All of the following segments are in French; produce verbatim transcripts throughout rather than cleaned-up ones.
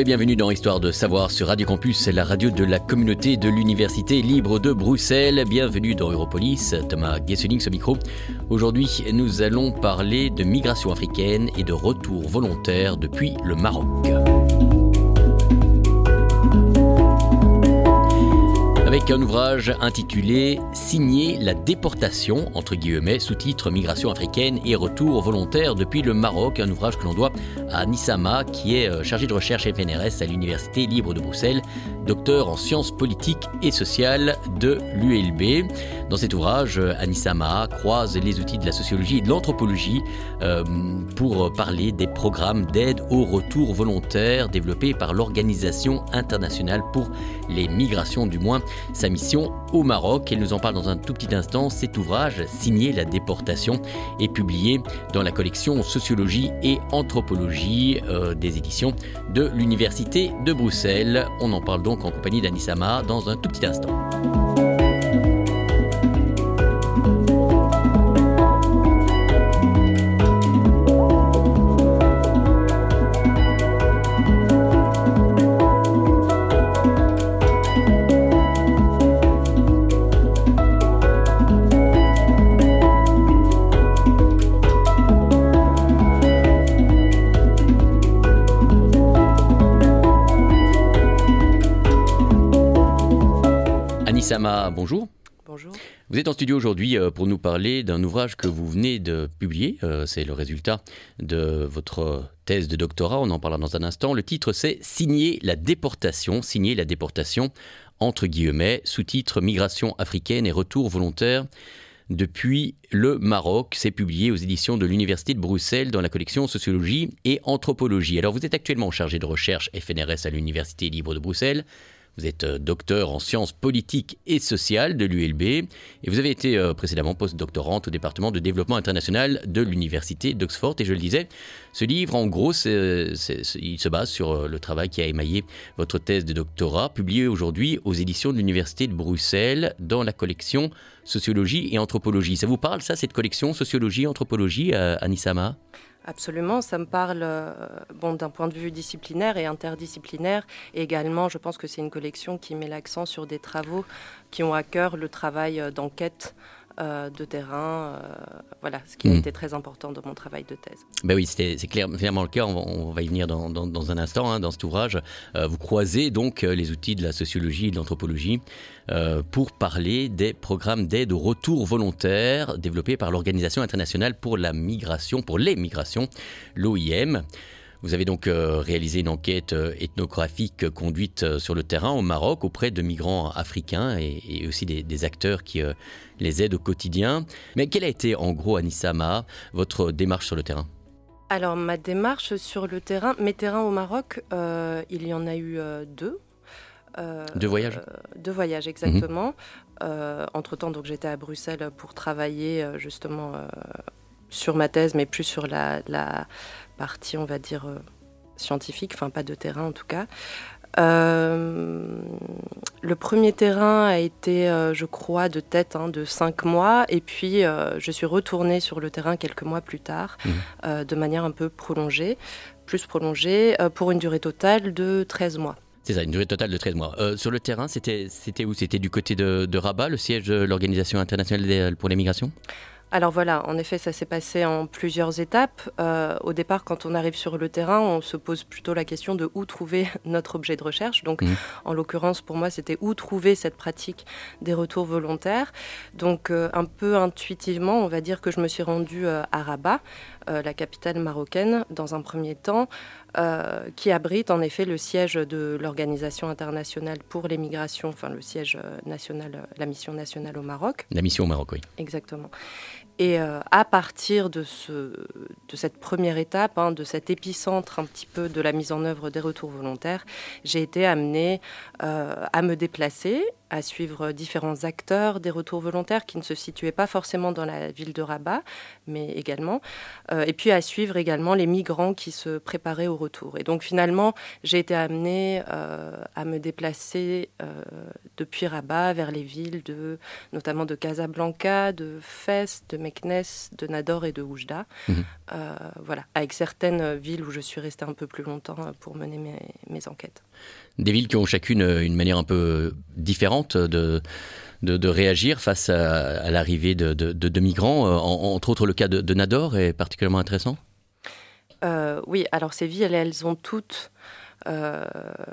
et bienvenue dans Histoire de savoir sur Radio Campus, la radio de la communauté de l'Université libre de Bruxelles. Bienvenue dans Europolis, Thomas Gesselings au micro. Aujourd'hui, nous allons parler de migration africaine et de retour volontaire depuis le Maroc. Avec un ouvrage intitulé « Signer la déportation », entre guillemets, sous-titre « Migration africaine et retour volontaire depuis le Maroc », un ouvrage que l'on doit à Anissama, qui est chargé de recherche F N R S à l'Université libre de Bruxelles, docteur en sciences politiques et sociales de l'U L B. Dans cet ouvrage, Anissama croise les outils de la sociologie et de l'anthropologie euh, pour parler des programmes d'aide au retour volontaire développés par l'Organisation internationale pour les migrations, du moins sa mission au Maroc. Elle nous en parle dans un tout petit instant. Cet ouvrage, Signer la déportation, est publié dans la collection Sociologie et Anthropologie euh, des éditions de l'Université de Bruxelles. On en parle donc en compagnie d'Anissama dans un tout petit instant. Anissama, bonjour. Bonjour. Vous êtes en studio aujourd'hui pour nous parler d'un ouvrage que vous venez de publier. C'est le résultat de votre thèse de doctorat, on en parlera dans un instant. Le titre, c'est « Signer la déportation », « Signer la déportation », entre guillemets, sous-titre « Migration africaine et retour volontaire depuis le Maroc ». C'est publié aux éditions de l'Université de Bruxelles dans la collection Sociologie et Anthropologie. Alors, vous êtes actuellement chargé de recherche F N R S à l'Université libre de Bruxelles. Vous êtes docteur en sciences politiques et sociales de l'U L B et vous avez été euh, précédemment post-doctorante au département de développement international de l'Université d'Oxford. Et je le disais, ce livre, en gros, c'est, c'est, c'est, il se base sur le travail qui a émaillé votre thèse de doctorat, publiée aujourd'hui aux éditions de l'Université de Bruxelles dans la collection Sociologie et Anthropologie. Ça vous parle, ça, cette collection Sociologie et Anthropologie, euh, Anissama ? Absolument, ça me parle euh, bon, d'un point de vue disciplinaire et interdisciplinaire. Et également, je pense que c'est une collection qui met l'accent sur des travaux qui ont à cœur le travail d'enquête euh, de terrain. Euh, voilà, ce qui a mmh. été très important dans mon travail de thèse. Ben oui, c'était, c'est clair, clairement le cas. On va, on va y venir dans, dans, dans un instant, hein, dans cet ouvrage. Euh, vous croisez donc les outils de la sociologie et de l'anthropologie euh, pour parler des programmes d'aide au retour volontaire développés par l'Organisation internationale pour la migration, pour les migrations, l'O I M. Vous avez donc euh, réalisé une enquête euh, ethnographique conduite euh, sur le terrain au Maroc auprès de migrants africains et, et aussi des, des acteurs qui euh, les aident au quotidien. Mais quelle a été en gros, Anissama, votre démarche sur le terrain ? Alors ma démarche sur le terrain, mes terrains au Maroc, euh, il y en a eu euh, deux. Euh, deux voyages euh, Deux voyages, exactement. Mmh. Euh, entre-temps, donc, j'étais à Bruxelles pour travailler euh, justement euh, sur ma thèse, mais plus sur la, la partie, on va dire, euh, scientifique, enfin pas de terrain en tout cas. Euh, le premier terrain a été, euh, je crois, de tête hein, de cinq mois. Et puis, euh, je suis retournée sur le terrain quelques mois plus tard, mmh. euh, de manière un peu prolongée, plus prolongée, euh, pour une durée totale de treize mois. C'est ça, une durée totale de treize mois. Euh, sur le terrain, c'était, c'était où ? C'était du côté de, de Rabat, le siège de l'Organisation internationale pour les migrations ? Alors voilà, en effet, ça s'est passé en plusieurs étapes. Euh, au départ, quand on arrive sur le terrain, on se pose plutôt la question de où trouver notre objet de recherche. Donc, mmh. en l'occurrence, pour moi, c'était où trouver cette pratique des retours volontaires. Donc, euh, un peu intuitivement, on va dire que je me suis rendue euh, à Rabat, euh, la capitale marocaine, dans un premier temps, euh, qui abrite en effet le siège de l'Organisation internationale pour les migrations, enfin le siège national, la mission nationale au Maroc. La mission au Maroc, oui. Exactement. Et euh, à partir de, ce, de cette première étape, hein, de cet épicentre un petit peu de la mise en œuvre des retours volontaires, j'ai été amenée euh, à me déplacer à suivre différents acteurs des retours volontaires qui ne se situaient pas forcément dans la ville de Rabat, mais également, euh, et puis à suivre également les migrants qui se préparaient au retour. Et donc finalement, j'ai été amenée euh, à me déplacer euh, depuis Rabat vers les villes de, notamment de Casablanca, de Fès, de Meknès, de Nador et de Oujda. Mmh. Euh, voilà, avec certaines villes où je suis restée un peu plus longtemps pour mener mes, mes enquêtes. Des villes qui ont chacune une manière un peu différente de, de, de réagir face à, à l'arrivée de, de, de, de migrants. En, entre autres, le cas de, de Nador est particulièrement intéressant. Euh, oui, alors ces villes, elles ont toutes, euh,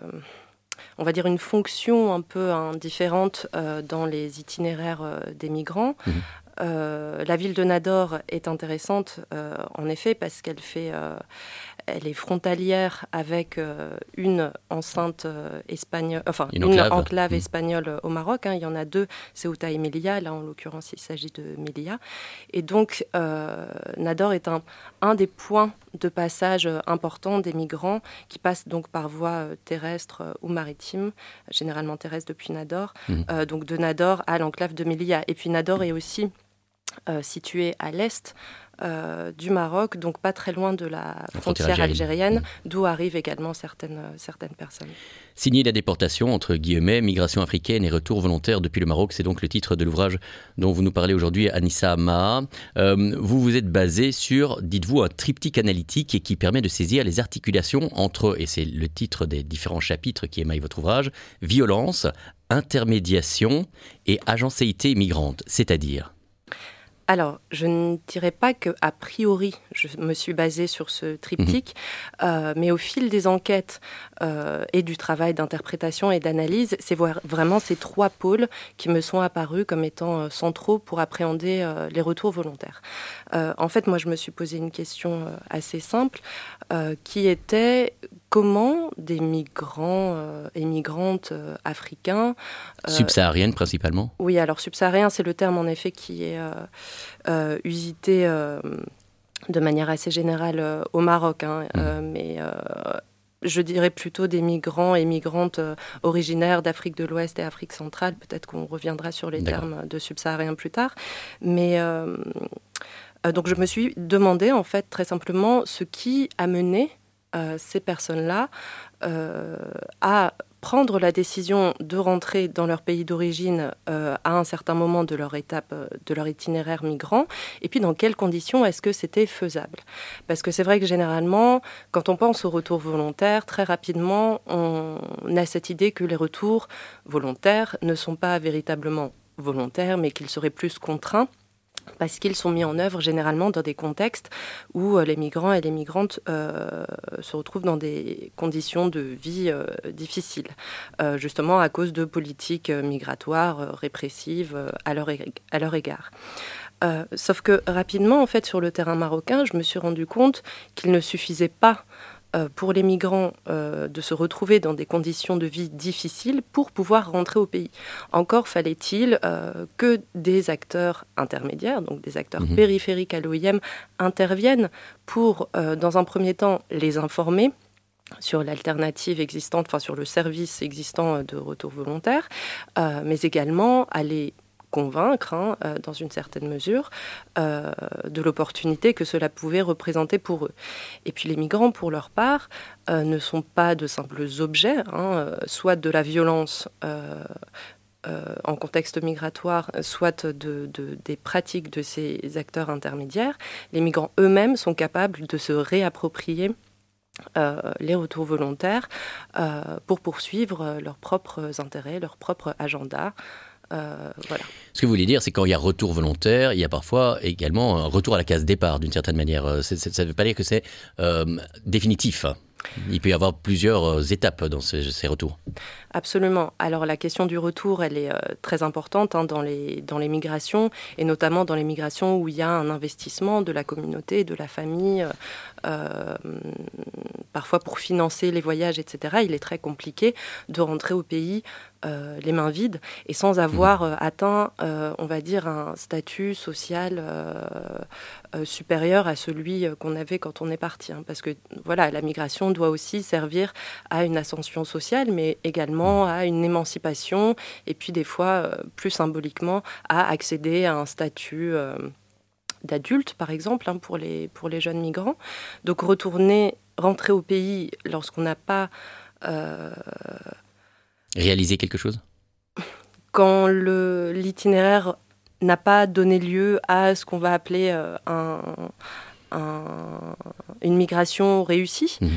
on va dire, une fonction un peu hein, différente euh, dans les itinéraires euh, des migrants. Mmh. Euh, la ville de Nador est intéressante, euh, en effet, parce qu'elle fait... Euh, Elle est frontalière avec euh, une enceinte euh, espagnole, enfin une enclave, une enclave mmh. espagnole au Maroc. Hein. Il y en a deux, Ceuta et Melilla. Là, en l'occurrence, il s'agit de Melilla. Et donc, euh, Nador est un, un des points de passage importants des migrants qui passent donc par voie terrestre ou maritime, généralement terrestre depuis Nador. Mmh. Euh, donc de Nador à l'enclave de Melilla. Et puis Nador est aussi euh, situé à l'est Euh, du Maroc, donc pas très loin de la, la frontière algérienne, mmh. d'où arrivent également certaines, certaines personnes. Signer la déportation, entre guillemets, migration africaine et retour volontaire depuis le Maroc, c'est donc le titre de l'ouvrage dont vous nous parlez aujourd'hui, Anissa Maha. Euh, vous vous êtes basé sur, dites-vous, un triptyque analytique qui permet de saisir les articulations entre, et c'est le titre des différents chapitres qui émaillent votre ouvrage, violence, intermédiation et agencéité migrante, c'est-à-dire... Alors, je ne dirais pas qu'a priori, je me suis basée sur ce triptyque, mmh. euh, mais au fil des enquêtes euh, et du travail d'interprétation et d'analyse, c'est vraiment ces trois pôles qui me sont apparus comme étant euh, centraux pour appréhender euh, les retours volontaires. Euh, en fait, moi, je me suis posé une question euh, assez simple, euh, qui était... Comment des migrants euh, et migrantes euh, africains... Euh, Subsahariennes principalement ? Oui, alors subsaharien, c'est le terme en effet qui est euh, euh, usité euh, de manière assez générale euh, au Maroc. Hein, mmh. euh, mais euh, je dirais plutôt des migrants et migrantes euh, originaires d'Afrique de l'Ouest et Afrique centrale. Peut-être qu'on reviendra sur les D'accord. termes de subsaharien plus tard. Mais... Euh, euh, donc je me suis demandé en fait très simplement ce qui a mené Euh, ces personnes-là euh, à prendre la décision de rentrer dans leur pays d'origine euh, à un certain moment de leur étape, de leur itinéraire migrant, et puis dans quelles conditions est-ce que c'était faisable ? Parce que c'est vrai que généralement, quand on pense au retour volontaire, très rapidement, on a cette idée que les retours volontaires ne sont pas véritablement volontaires, mais qu'ils seraient plus contraints, parce qu'ils sont mis en œuvre généralement dans des contextes où les migrants et les migrantes euh, se retrouvent dans des conditions de vie euh, difficiles, euh, justement à cause de politiques migratoires euh, répressives euh, à, leur ég- à leur égard. Euh, sauf que rapidement, en fait, sur le terrain marocain, je me suis rendu compte qu'il ne suffisait pas Euh, pour les migrants euh, de se retrouver dans des conditions de vie difficiles pour pouvoir rentrer au pays. Encore fallait-il euh, que des acteurs intermédiaires, donc des acteurs mmh. périphériques à l'O I M, interviennent pour, euh, dans un premier temps, les informer sur l'alternative existante, enfin sur le service existant de retour volontaire, euh, mais également aller convaincre, hein, euh, dans une certaine mesure, euh, de l'opportunité que cela pouvait représenter pour eux. Et puis les migrants, pour leur part, euh, ne sont pas de simples objets, hein, soit de la violence euh, euh, en contexte migratoire, soit de, de, des pratiques de ces acteurs intermédiaires. Les migrants eux-mêmes sont capables de se réapproprier Euh, les retours volontaires euh, pour poursuivre leurs propres intérêts, leur propre agenda. Euh, voilà. Ce que vous voulez dire, c'est que quand il y a retour volontaire, il y a parfois également un retour à la case départ, d'une certaine manière. C'est, c'est, ça ne veut pas dire que c'est euh, définitif. Il peut y avoir plusieurs étapes dans ces, ces retours. Absolument. Alors la question du retour, elle est euh, très importante hein, dans les, dans les migrations, et notamment dans les migrations où il y a un investissement de la communauté, de la famille, euh, parfois pour financer les voyages, et cetera. Il est très compliqué de rentrer au pays euh, les mains vides et sans avoir euh, atteint, euh, on va dire, un statut social euh, euh, supérieur à celui qu'on avait quand on est parti. Hein, parce que voilà, la migration doit aussi servir à une ascension sociale, mais également à une émancipation et puis des fois, euh, plus symboliquement, à accéder à un statut euh, d'adulte, par exemple, hein, pour les, pour les jeunes migrants. Donc retourner, rentrer au pays lorsqu'on n'a pas... Euh, Réaliser quelque chose ? Quand le, l'itinéraire n'a pas donné lieu à ce qu'on va appeler euh, un, un, une migration réussie, mmh.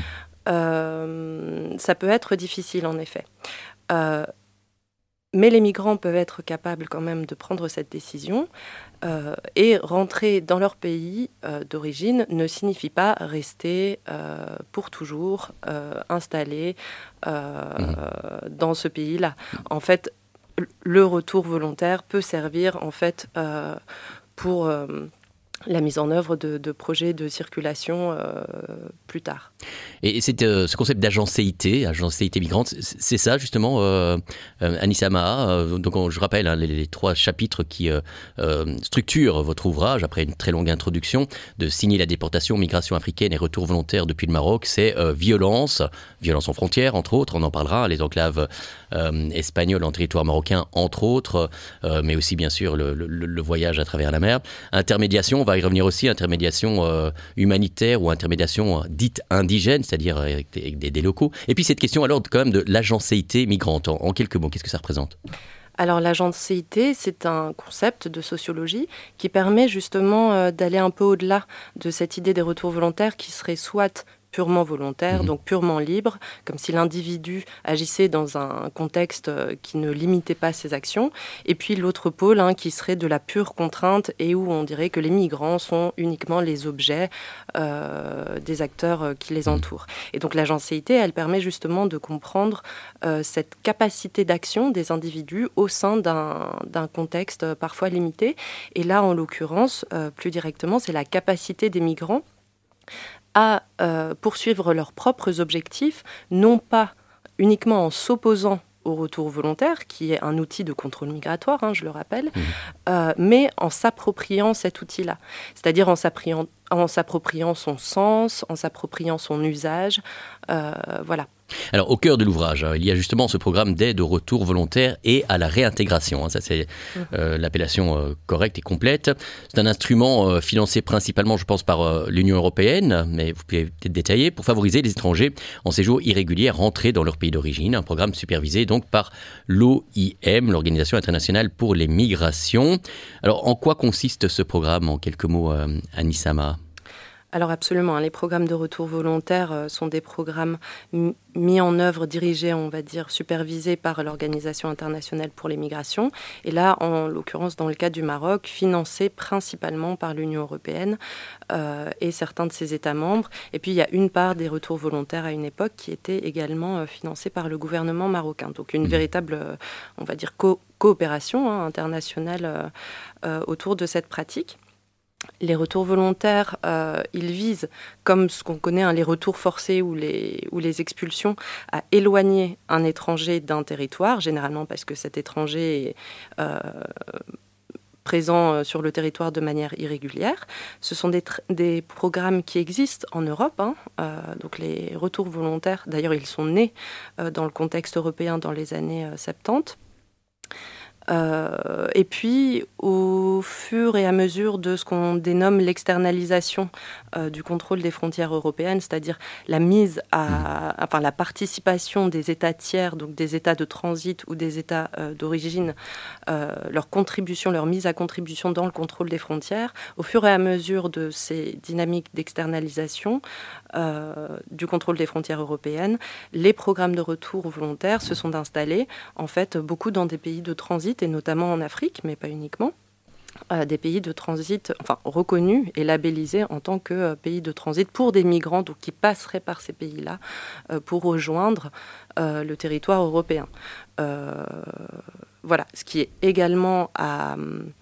euh, ça peut être difficile en effet. Euh, mais les migrants peuvent être capables quand même de prendre cette décision euh, et rentrer dans leur pays euh, d'origine ne signifie pas rester euh, pour toujours euh, installé euh, mmh. dans ce pays-là. En fait, le retour volontaire peut servir en fait euh, pour euh, la mise en œuvre de, de projets de circulation euh, plus tard. Et c'est euh, ce concept d'agence C I T, agence C I T migrante, c'est, c'est ça justement, euh, euh, Anissa Maha. Euh, donc on, je rappelle hein, les, les trois chapitres qui euh, euh, structurent votre ouvrage après une très longue introduction de signer la déportation, migration africaine et retour volontaire depuis le Maroc. C'est euh, violence, violence en frontière entre autres, on en parlera, les enclaves euh, espagnoles en territoire marocain entre autres, euh, mais aussi bien sûr le, le, le voyage à travers la mer. Intermédiation, on va y revenir aussi, intermédiation euh, humanitaire ou intermédiation euh, dite indigène, c'est-à-dire avec des, des, des locaux. Et puis cette question alors quand même de l'agence C I T migrante, en, en quelques mots, qu'est-ce que ça représente ? Alors l'agence C I T, c'est un concept de sociologie qui permet justement euh, d'aller un peu au-delà de cette idée des retours volontaires qui serait soit purement volontaire, mmh. donc purement libre, comme si l'individu agissait dans un contexte qui ne limitait pas ses actions. Et puis l'autre pôle, hein, qui serait de la pure contrainte et où on dirait que les migrants sont uniquement les objets euh, des acteurs qui les entourent. Et donc l'agence C I T, elle permet justement de comprendre euh, cette capacité d'action des individus au sein d'un, d'un contexte parfois limité. Et là, en l'occurrence, euh, plus directement, c'est la capacité des migrants à euh, poursuivre leurs propres objectifs, non pas uniquement en s'opposant au retour volontaire, qui est un outil de contrôle migratoire, hein, je le rappelle, mmh. euh, mais en s'appropriant cet outil-là. C'est-à-dire en s'appropriant, en s'appropriant son sens, en s'appropriant son usage, euh, voilà. Alors, au cœur de l'ouvrage, hein, il y a justement ce programme d'aide au retour volontaire et à la réintégration. Hein, ça, c'est euh, l'appellation euh, correcte et complète. C'est un instrument euh, financé principalement, je pense, par euh, l'Union européenne, mais vous pouvez peut-être détailler, pour favoriser les étrangers en séjour irrégulier à rentrer dans leur pays d'origine. Un programme supervisé donc par l'O I M, l'Organisation internationale pour les migrations. Alors, en quoi consiste ce programme, en quelques mots, euh, Anissa Maha ? Alors absolument, les programmes de retour volontaire sont des programmes m- mis en œuvre, dirigés, on va dire, supervisés par l'Organisation internationale pour les migrations. Et là, en l'occurrence, dans le cas du Maroc, financés principalement par l'Union européenne euh, et certains de ses États membres. Et puis, il y a une part des retours volontaires à une époque qui était également euh, financée par le gouvernement marocain. Donc une véritable, euh, on va dire, co- coopération hein, internationale euh, euh, autour de cette pratique. Les retours volontaires, euh, ils visent, comme ce qu'on connaît, hein, les retours forcés ou les, ou les expulsions, à éloigner un étranger d'un territoire, généralement parce que cet étranger est euh, présent sur le territoire de manière irrégulière. Ce sont des, tr- des programmes qui existent en Europe. Hein, euh, donc les retours volontaires, d'ailleurs, ils sont nés euh, dans le contexte européen dans les années euh, soixante-dix. Euh, et puis, au fur et à mesure de ce qu'on dénomme l'externalisation euh, du contrôle des frontières européennes, c'est-à-dire la mise à, enfin la participation des États tiers, donc des États de transit ou des États euh, d'origine, euh, leur contribution, leur mise à contribution dans le contrôle des frontières, au fur et à mesure de ces dynamiques d'externalisation euh, du contrôle des frontières européennes, les programmes de retour volontaires se sont installés, en fait, beaucoup dans des pays de transit, et notamment en Afrique, mais pas uniquement, euh, des pays de transit, enfin reconnus et labellisés en tant que euh, pays de transit pour des migrants, donc qui passeraient par ces pays-là euh, pour rejoindre euh, le territoire européen. Euh, voilà, ce qui est également à,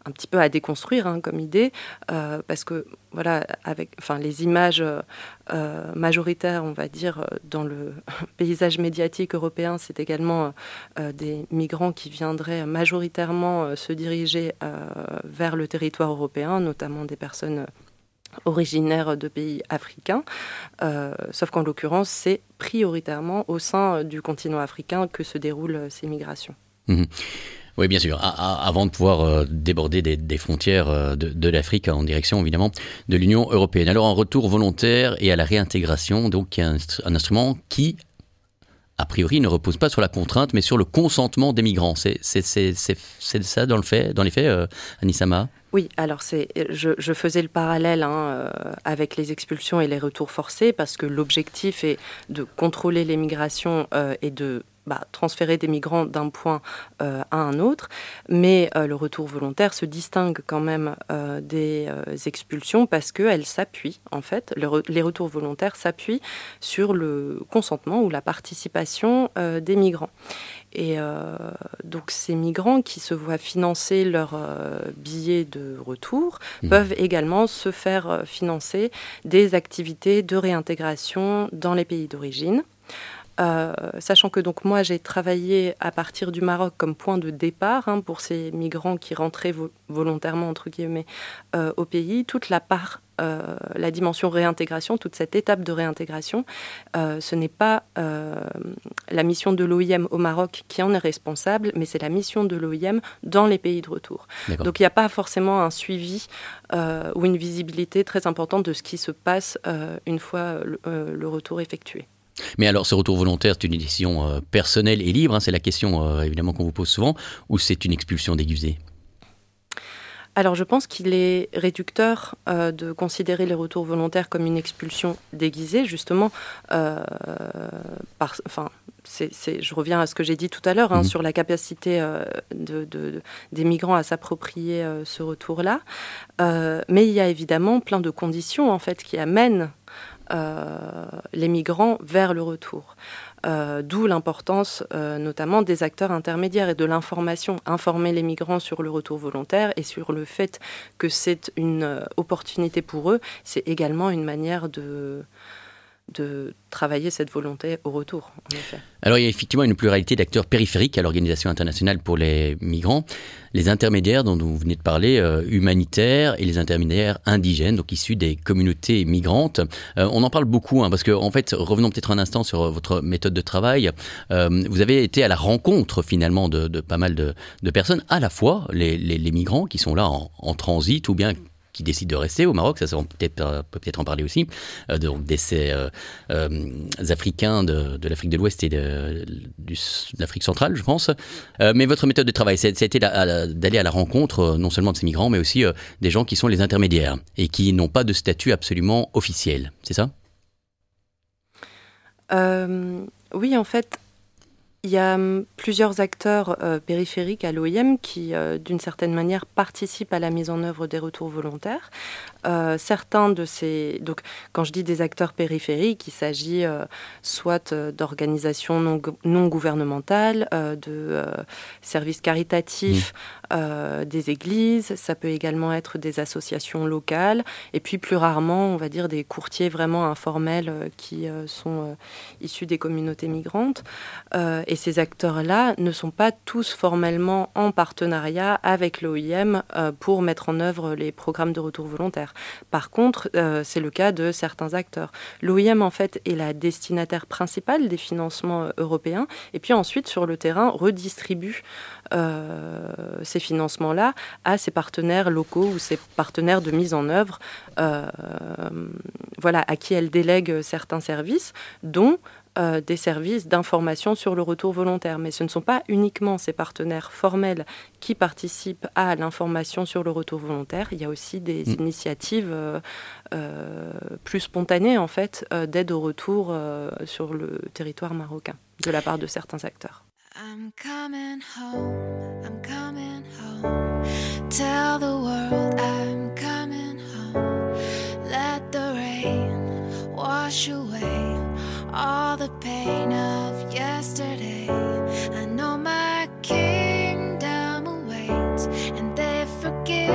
un petit peu à déconstruire hein, comme idée, euh, parce que voilà, avec, enfin, les images euh, majoritaires, on va dire, dans le paysage médiatique européen, c'est également euh, des migrants qui viendraient majoritairement euh, se diriger euh, vers le territoire européen, notamment des personnes originaires de pays africains, euh, sauf qu'en l'occurrence, c'est prioritairement au sein du continent africain que se déroulent ces migrations. Mmh. Oui, bien sûr. A- a- avant de pouvoir euh, déborder des, des frontières euh, de, de l'Afrique en direction, évidemment, de l'Union européenne. Alors, un retour volontaire et à la réintégration, donc, il y a un, un instrument qui, a priori, ne repose pas sur la contrainte, mais sur le consentement des migrants. C'est, c'est, c'est, c'est, c'est ça dans, le fait, dans les faits, euh, Anissama ? Oui, alors c'est, je, je faisais le parallèle hein, euh, avec les expulsions et les retours forcés, parce que l'objectif est de contrôler les migrations euh, et de Bah, transférer des migrants d'un point euh, à un autre, mais euh, le retour volontaire se distingue quand même euh, des euh, expulsions parce qu'elles s'appuient, en fait, le re- les retours volontaires s'appuient sur le consentement ou la participation euh, des migrants. Et euh, donc ces migrants qui se voient financer leur euh, billet de retour mmh. peuvent également se faire euh, financer des activités de réintégration dans les pays d'origine. Euh, sachant que donc moi j'ai travaillé à partir du Maroc comme point de départ hein, pour ces migrants qui rentraient vo- volontairement entre guillemets euh, au pays, toute la part, euh, la dimension réintégration, toute cette étape de réintégration, euh, ce n'est pas euh, la mission de l'O I M au Maroc qui en est responsable, mais c'est la mission de l'O I M dans les pays de retour. D'accord. Donc il n'y a pas forcément un suivi euh, ou une visibilité très importante de ce qui se passe euh, une fois le, euh, le retour effectué. Mais alors, ce retour volontaire, c'est une décision euh, personnelle et libre, hein, c'est la question euh, évidemment qu'on vous pose souvent, ou c'est une expulsion déguisée ? Alors, je pense qu'il est réducteur euh, de considérer les retours volontaires comme une expulsion déguisée, justement, euh, par, enfin, c'est, c'est, je reviens à ce que j'ai dit tout à l'heure, hein, mmh. sur la capacité euh, de, de, de, des migrants à s'approprier euh, ce retour-là. Euh, mais il y a évidemment plein de conditions, en fait, qui amènent Euh, les migrants vers le retour. Euh, d'où l'importance euh, notamment des acteurs intermédiaires et de l'information. Informer les migrants sur le retour volontaire et sur le fait que c'est une euh, opportunité pour eux, c'est également une manière de... de travailler cette volonté au retour, en effet. Alors, il y a effectivement une pluralité d'acteurs périphériques à l'Organisation internationale pour les migrants. Les intermédiaires dont vous venez de parler, euh, humanitaires, et les intermédiaires indigènes, donc issus des communautés migrantes. Euh, on en parle beaucoup, hein, parce que, en fait, revenons peut-être un instant sur votre méthode de travail. Euh, vous avez été à la rencontre, finalement, de, de pas mal de, de personnes, à la fois les, les, les migrants qui sont là en, en transit, ou bien qui décident de rester au Maroc, ça, ça on peut peut-être, euh, peut peut-être en parler aussi, euh, donc des euh, euh, Africains de, de l'Afrique de l'Ouest et de, du, de l'Afrique centrale, je pense. Euh, mais votre méthode de travail, ça a été d'aller à la rencontre euh, non seulement de ces migrants, mais aussi euh, des gens qui sont les intermédiaires et qui n'ont pas de statut absolument officiel, c'est ça ? euh, Oui, en fait, il y a plusieurs acteurs euh, périphériques à l'O I M qui, euh, d'une certaine manière, participent à la mise en œuvre des retours volontaires. Euh, certains de ces... Donc, quand je dis des acteurs périphériques, il s'agit euh, soit euh, d'organisations non, non gouvernementales, euh, de euh, services caritatifs, mmh. euh, des églises. Ça peut également être des associations locales. Et puis, plus rarement, on va dire des courtiers vraiment informels euh, qui euh, sont euh, issus des communautés migrantes. Euh, et ces acteurs-là ne sont pas tous formellement en partenariat avec l'O I M euh, pour mettre en œuvre les programmes de retour volontaire. Par contre, euh, c'est le cas de certains acteurs. L'O I M, en fait, est la destinataire principale des financements européens et puis ensuite, sur le terrain, redistribue euh, ces financements-là à ses partenaires locaux ou ses partenaires de mise en œuvre, euh, voilà, à qui elle délègue certains services, dont Euh, des services d'information sur le retour volontaire. Mais ce ne sont pas uniquement ces partenaires formels qui participent à l'information sur le retour volontaire. Il y a aussi des mmh. initiatives euh, euh, plus spontanées, en fait, euh, d'aide au retour euh, sur le territoire marocain, de la part de certains acteurs. I'm coming home, I'm coming home. Tell the world I'm coming home. Let the rain wash away all the pain of yesterday. I know my kingdom awaits, and they forgive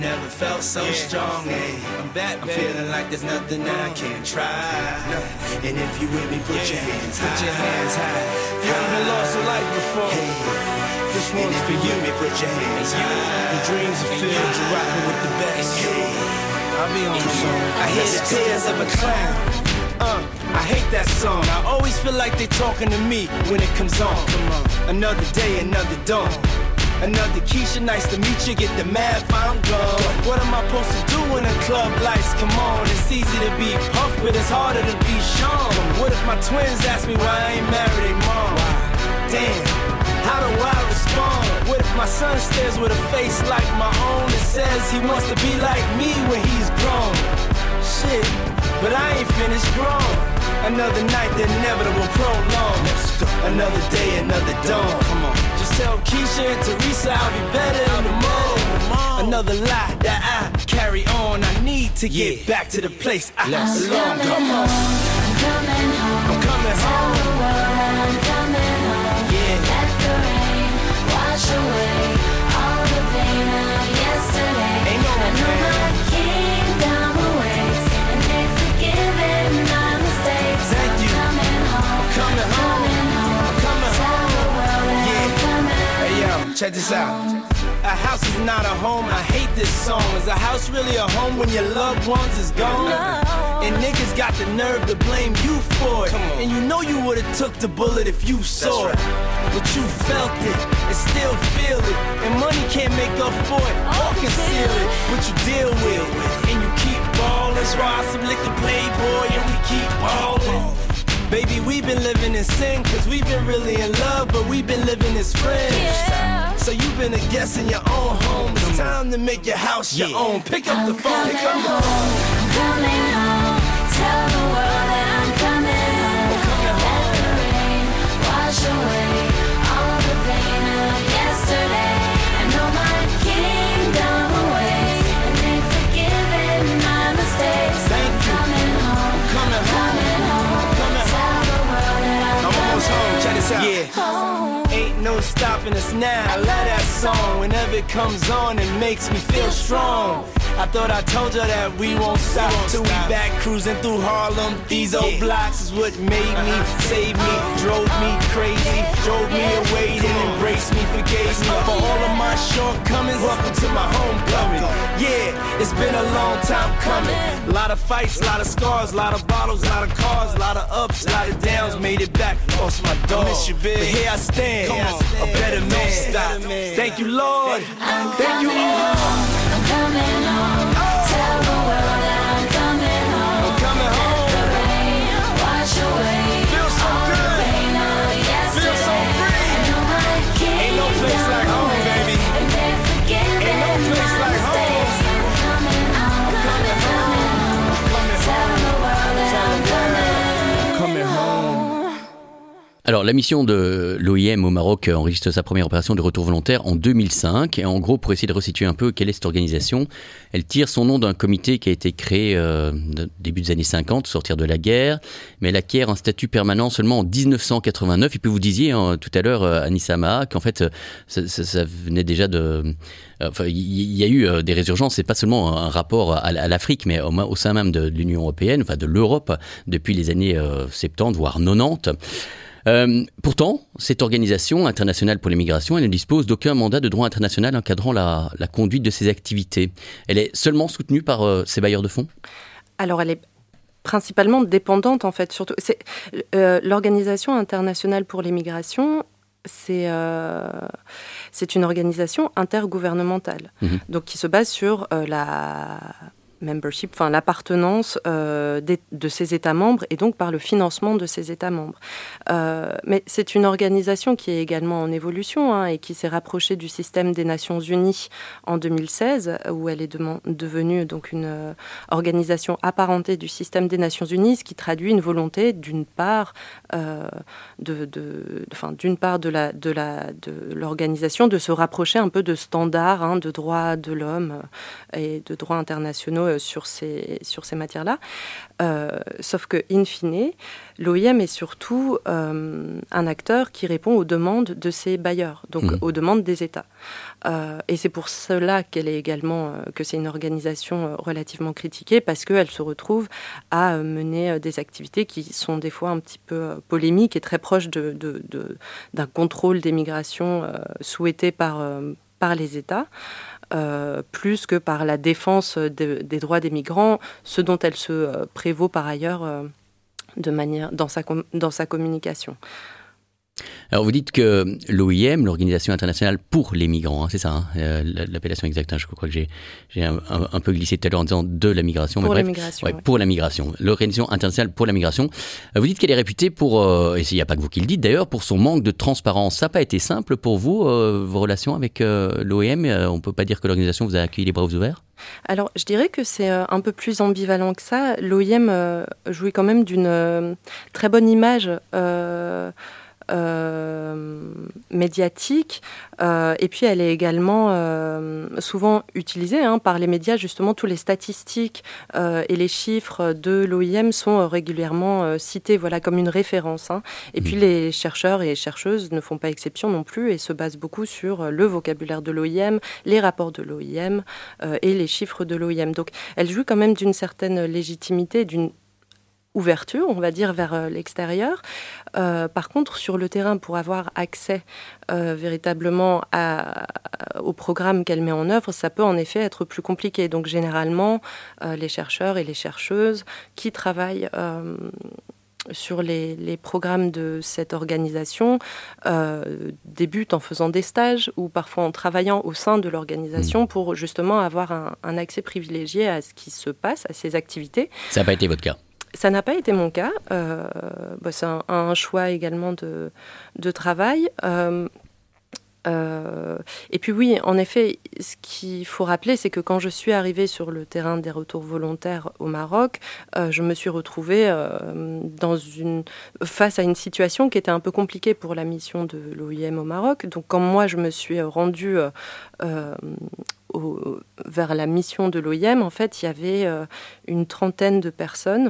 never felt so yeah. strong. Hey, I'm back, I'm feeling like there's nothing I can't try. No. And if you with me, put yeah. your hands put high. Put your hands high. If you ever lost a life before, hey. This one's for you. Me, put your hands high. Your dreams are filled. You're rocking with the best. Hey. I'll be on the song. I hear the tears of a clown. Uh, I hate that song. I always feel like they talking to me when it comes on. Come on. Another day, another dawn. Another Keisha, nice to meet you. Get the math, I'm gone. What am I supposed to do when the club lights come on? It's easy to be puffed, but it's harder to be Sean. What if my twins ask me why I ain't married their mom? Damn, how do I respond? What if my son stares with a face like my own and says he wants to be like me when he's grown? Shit, but I ain't finished grown. Another night, the inevitable prolong. Another day, another dawn. Come on. Just tell Keisha and Teresa I'll be better in the morning. Another lie that I carry on. I need to get yeah. back to the place I belong. Come on. I'm coming home. I'm coming Tell home. the world that I'm coming home. Yeah. Let the rain wash away all the pain of yesterday. Ain't no I know pain. my kingdom awaits, and they've forgiven my mistakes. Thank you. I'm coming home. I'm coming home. Coming home. I'm coming Tell home. the world that Yeah. I'm coming Hey yo, check this out. A house is not a home. I hate this song. Is a house really a home when your loved ones is gone? No. And niggas got the nerve to blame you for it. And you know you would've took the bullet if you saw it. But you felt it and still feel it. And money can't make up for it or conceal it. But you deal with it and you keep ballin'. Ride some liquor playboy and we keep ballin'. Baby, we've been living in sin, cause we've been really in love, but we've been living as friends. Yeah. So you've been a guest in your own home. It's time to make your house your yeah. own. Pick up I'm the phone, pick up the phone. I'm coming home. Tell the world that I'm coming home. I'm coming home. Let the rain wash away all the pain of yesterday. I know my kingdom awaits, and they've forgiven my mistakes. Thank I'm you. coming home. I'm coming home. Coming home. Coming Tell the world that I'm, I'm almost home, check this out. Yeah. home. Ain't no stopping us now. I love that song. Whenever it comes on, it makes me feel strong. I thought I told you that we won't stop till we back cruising through Harlem. These old blocks is what made me, saved me, drove me crazy, drove me away, then embraced me, forgave me for all of my shortcomings. Welcome to my homecoming. Yeah, it's been a long time coming. A lot of fights, a lot of scars, a lot of bottles, a lot of cars, a lot of ups, a lot of downs. Made it back, lost my dog. But here I stand, a better man. Stop. Thank you, Lord. Thank you, Lord. I'm coming home. Tell the world that I'm coming home. I'm coming home. Let the rain wash away Feel so all the good. pain of yesterday. Feel so free. I know my Ain't no place like home, kingdom baby. awaits, and they've forgiven Ain't no place my like home. mistakes. I'm coming home. I'm coming home. I'm coming Tell the world that Tell I'm the coming Coming home. Alors, la mission de l'O I M au Maroc enregistre sa première opération de retour volontaire en deux mille cinq. Et en gros, pour essayer de resituer un peu quelle est cette organisation, elle tire son nom d'un comité qui a été créé euh, début des années cinquante, sortir de la guerre. Mais elle acquiert un statut permanent seulement en dix-neuf cent quatre-vingt-neuf. Et puis vous disiez hein, tout à l'heure, euh, Anissa Maha, qu'en fait, ça, ça, ça venait déjà de... Enfin, il y a eu euh, des résurgences, c'est pas seulement un rapport à, à l'Afrique, mais au, au sein même de l'Union européenne, enfin de l'Europe, depuis les années euh, soixante-dix, voire quatre-vingt-dix. Euh, pourtant, cette organisation internationale pour les migrations, elle ne dispose d'aucun mandat de droit international encadrant la, la conduite de ses activités. Elle est seulement soutenue par euh, ses bailleurs de fonds ? Alors, elle est principalement dépendante, en fait, surtout. C'est, euh, l'Organisation internationale pour les migrations, c'est, euh, c'est une organisation intergouvernementale, mmh. donc qui se base sur euh, la... membership, enfin l'appartenance euh, des, de ces États membres et donc par le financement de ces États membres. Euh, mais c'est une organisation qui est également en évolution hein, et qui s'est rapprochée du système des Nations Unies en deux mille seize, où elle est de, devenue donc une euh, organisation apparentée du système des Nations Unies, ce qui traduit une volonté d'une part, euh, de, de, enfin, d'une part de, la, de, la, de l'organisation de se rapprocher un peu de standards hein, de droits de l'homme et de droits internationaux internationaux sur ces, sur ces matières-là. Euh, sauf que, in fine, l'O I M est surtout euh, un acteur qui répond aux demandes de ses bailleurs, donc mmh. aux demandes des États. Euh, et c'est pour cela qu'elle est également, euh, que c'est une organisation relativement critiquée, parce qu'elle se retrouve à mener des activités qui sont des fois un petit peu polémiques et très proches de, de, de, d'un contrôle des migrations euh, souhaité par, euh, par les États. Euh, plus que par la défense de, des droits des migrants, ce dont elle se euh, prévaut par ailleurs euh, de manière, dans, sa com- dans sa communication. Alors vous dites que l'O I M, l'Organisation internationale pour les migrants, hein, c'est ça, hein, euh, l'appellation exacte, hein, je crois que j'ai, j'ai un, un, un peu glissé tout à l'heure en disant de la migration. Pour mais la bref, migration. Ouais, ouais. Pour la migration, l'Organisation internationale pour la migration. Euh, vous dites qu'elle est réputée pour, euh, et il n'y a pas que vous qui le dites d'ailleurs, pour son manque de transparence. Ça n'a pas été simple pour vous, euh, vos relations avec euh, l'O I M euh, On ne peut pas dire que l'organisation vous a accueilli les bras ouverts? Alors, je dirais que c'est euh, un peu plus ambivalent que ça. L'O I M euh, jouit quand même d'une euh, très bonne image euh, Euh, médiatique euh, et puis elle est également euh, souvent utilisée hein, par les médias. Justement, tous les statistiques euh, et les chiffres de l'O I M sont régulièrement euh, cités voilà, comme une référence hein. Et mmh. puis les chercheurs et les chercheuses ne font pas exception non plus et se basent beaucoup sur le vocabulaire de l'O I M, les rapports de l'O I M euh, et les chiffres de l'O I M. Donc elle joue quand même d'une certaine légitimité, d'une ouverture, on va dire, vers l'extérieur. Euh, par contre, sur le terrain, pour avoir accès euh, véritablement à, au programme qu'elle met en œuvre, ça peut en effet être plus compliqué. Donc, généralement, euh, les chercheurs et les chercheuses qui travaillent euh, sur les, les programmes de cette organisation euh, débutent en faisant des stages ou parfois en travaillant au sein de l'organisation pour justement avoir un, un accès privilégié à ce qui se passe, à ces activités. Ça n'a pas été votre cas? Ça n'a pas été mon cas. Euh, bah, c'est un, un choix également de, de travail. Euh, euh, et puis oui, en effet, ce qu'il faut rappeler, c'est que quand je suis arrivée sur le terrain des retours volontaires au Maroc, euh, je me suis retrouvée euh, dans une, face à une situation qui était un peu compliquée pour la mission de l'O I M au Maroc. Donc quand moi, je me suis rendue euh, euh, au, vers la mission de l'O I M, en fait, il y avait euh, une trentaine de personnes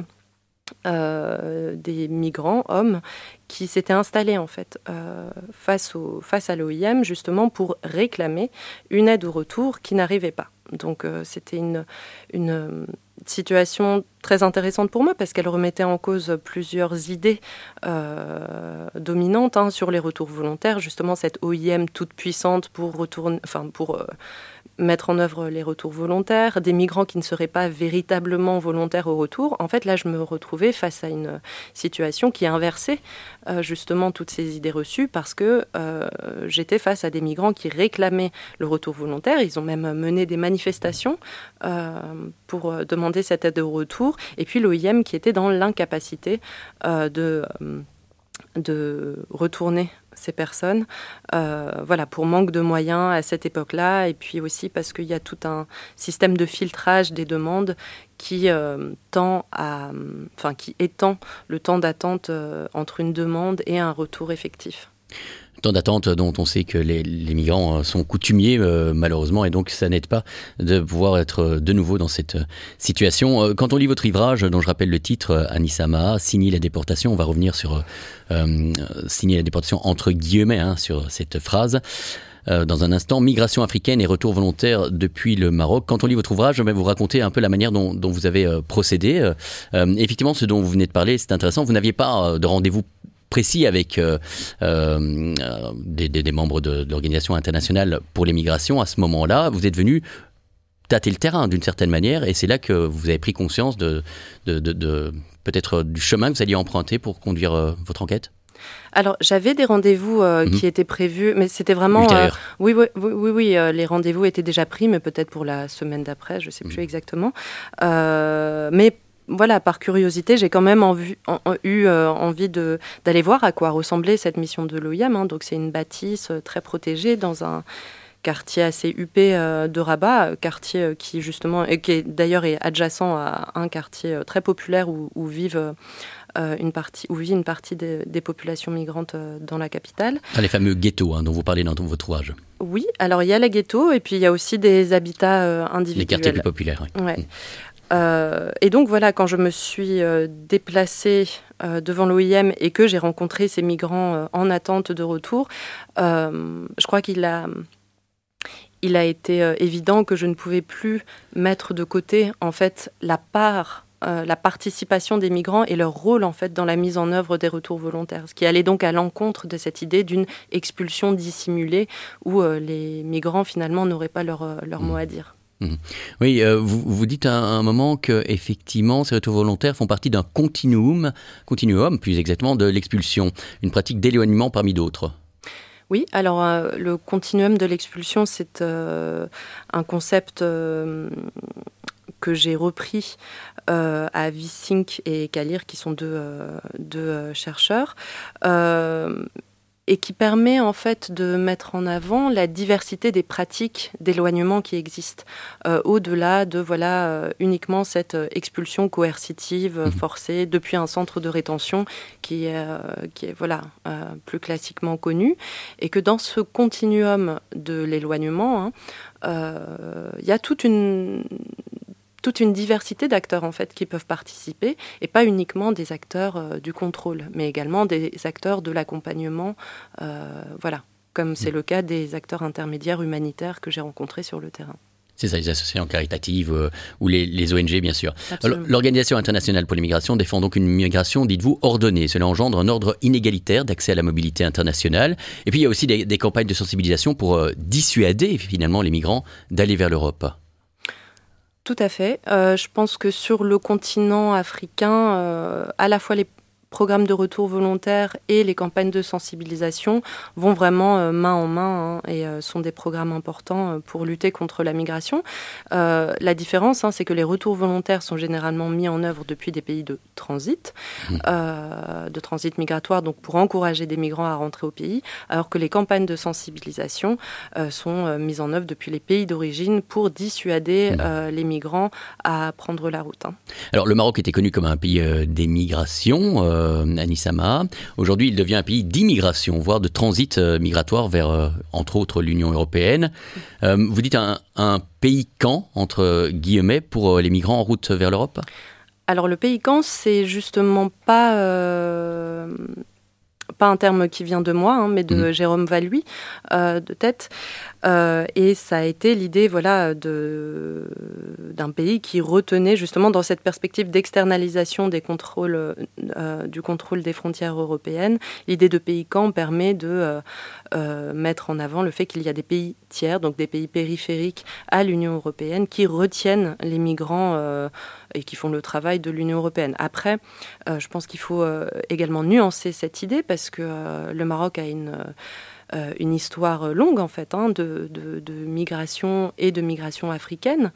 Euh, des migrants, hommes, qui s'étaient installés en fait euh, face, au, face à l'O I M justement pour réclamer une aide au retour qui n'arrivait pas. Donc euh, c'était une, une situation très intéressante pour moi parce qu'elle remettait en cause plusieurs idées euh, dominantes hein, sur les retours volontaires, justement cette O I M toute puissante pour retourner, enfin pour euh, mettre en œuvre les retours volontaires, des migrants qui ne seraient pas véritablement volontaires au retour. En fait, là, je me retrouvais face à une situation qui inversait euh, justement toutes ces idées reçues parce que euh, j'étais face à des migrants qui réclamaient le retour volontaire. Ils ont même mené des manifestations euh, pour demander cette aide au retour. Et puis l'O I M qui était dans l'incapacité euh, de, euh, de retourner ces personnes, euh, voilà, pour manque de moyens à cette époque-là, et puis aussi parce qu'il y a tout un système de filtrage des demandes qui euh, tend à, enfin, qui étend le temps d'attente euh, entre une demande et un retour effectif. Temps d'attente dont on sait que les, les migrants sont coutumiers euh, malheureusement et donc ça n'aide pas de pouvoir être de nouveau dans cette situation. Quand on lit votre ouvrage dont je rappelle le titre, Anissa Maha, Signer la déportation, on va revenir sur euh, signer la déportation entre guillemets hein, sur cette phrase. Euh, dans un instant, migration africaine et retour volontaire depuis le Maroc. Quand on lit votre ouvrage, je vais vous raconter un peu la manière dont, dont vous avez euh, procédé. Euh, effectivement, ce dont vous venez de parler, c'est intéressant. Vous n'aviez pas de rendez-vous précis avec euh, euh, des, des, des membres de, de l'Organisation internationale pour les migrations. À ce moment-là, vous êtes venu tâter le terrain d'une certaine manière et c'est là que vous avez pris conscience de, de, de, de peut-être du chemin que vous alliez emprunter pour conduire euh, votre enquête. Alors, j'avais des rendez-vous euh, mmh. qui étaient prévus, mais c'était vraiment... Euh, oui, oui, oui, oui, oui euh, les rendez-vous étaient déjà pris, mais peut-être pour la semaine d'après, je ne sais mmh. plus exactement. Euh, mais voilà, par curiosité, j'ai quand même envie, en, en, eu euh, envie de, d'aller voir à quoi ressemblait cette mission de l'O I M. Hein. Donc, c'est une bâtisse euh, très protégée dans un quartier assez huppé euh, de Rabat, quartier euh, qui justement, et qui est, d'ailleurs est adjacent à un quartier euh, très populaire où, où vivent euh, une partie, où vit une partie des, des populations migrantes euh, dans la capitale. Ah, les fameux ghettos hein, dont vous parlez dans votre ouvrage. Oui, alors il y a les ghettos et puis il y a aussi des habitats euh, individuels. Les quartiers plus populaires, oui. Ouais. Mmh. Euh, et donc voilà, quand je me suis euh, déplacée euh, devant l'O I M et que j'ai rencontré ces migrants euh, en attente de retour, euh, je crois qu'il a, il a été euh, évident que je ne pouvais plus mettre de côté en fait la part, euh, la participation des migrants et leur rôle en fait dans la mise en œuvre des retours volontaires, ce qui allait donc à l'encontre de cette idée d'une expulsion dissimulée où euh, les migrants finalement n'auraient pas leur, leur mot à dire. Mmh. Oui, euh, vous, vous dites à un moment que effectivement, ces retours volontaires font partie d'un continuum, continuum plus exactement, de l'expulsion, une pratique d'éloignement parmi d'autres. Oui, alors euh, le continuum de l'expulsion, c'est euh, un concept euh, que j'ai repris euh, à Vissink et Kalir, qui sont deux, euh, deux euh, chercheurs. Euh, et qui permet en fait de mettre en avant la diversité des pratiques d'éloignement qui existent, euh, au-delà de voilà euh, uniquement cette expulsion coercitive euh, forcée depuis un centre de rétention qui est, euh, qui est voilà, euh, plus classiquement connu, et que dans ce continuum de l'éloignement, hein, euh, il y a toute une toute une diversité d'acteurs en fait qui peuvent participer, et pas uniquement des acteurs euh, du contrôle, mais également des acteurs de l'accompagnement, euh, voilà, comme c'est le cas des acteurs intermédiaires humanitaires que j'ai rencontrés sur le terrain. C'est ça, les associations caritatives euh, ou les, les O N G, bien sûr. Alors, Absolument. L'Organisation internationale pour les migrations défend donc une migration, dites-vous, ordonnée. Cela engendre un ordre inégalitaire d'accès à la mobilité internationale. Et puis, il y a aussi des, des campagnes de sensibilisation pour euh, dissuader, finalement, les migrants d'aller vers l'Europe. Tout à fait. Euh, je pense que sur le continent africain, euh, à la fois les programmes de retour volontaire et les campagnes de sensibilisation vont vraiment euh, main en main hein, et euh, sont des programmes importants euh, pour lutter contre la migration. Euh, la différence, hein, c'est que les retours volontaires sont généralement mis en œuvre depuis des pays de transit, mmh. euh, de transit migratoire, donc pour encourager des migrants à rentrer au pays, alors que les campagnes de sensibilisation euh, sont euh, mises en œuvre depuis les pays d'origine pour dissuader mmh. euh, les migrants à prendre la route. Hein. Alors le Maroc était connu comme un pays euh, d'émigration, euh, Anissa Maha. Aujourd'hui, il devient un pays d'immigration, voire de transit euh, migratoire vers, euh, entre autres, l'Union européenne. Euh, vous dites un, un pays camp, entre guillemets, pour euh, les migrants en route vers l'Europe ? Alors le pays camp, c'est justement pas... Euh... pas un terme qui vient de moi, hein, mais de mmh. Jérôme Valluy, euh, de tête. Euh, et ça a été l'idée voilà, de, d'un pays qui retenait justement dans cette perspective d'externalisation des contrôles, euh, du contrôle des frontières européennes. L'idée de pays camp permet de euh, euh, mettre en avant le fait qu'il y a des pays tiers, donc des pays périphériques à l'Union européenne, qui retiennent les migrants euh, et qui font le travail de l'Union européenne. Après, euh, je pense qu'il faut euh, également nuancer cette idée parce que euh, le Maroc a une... Euh, une histoire longue en fait hein, de, de, de migration et de migration africaine,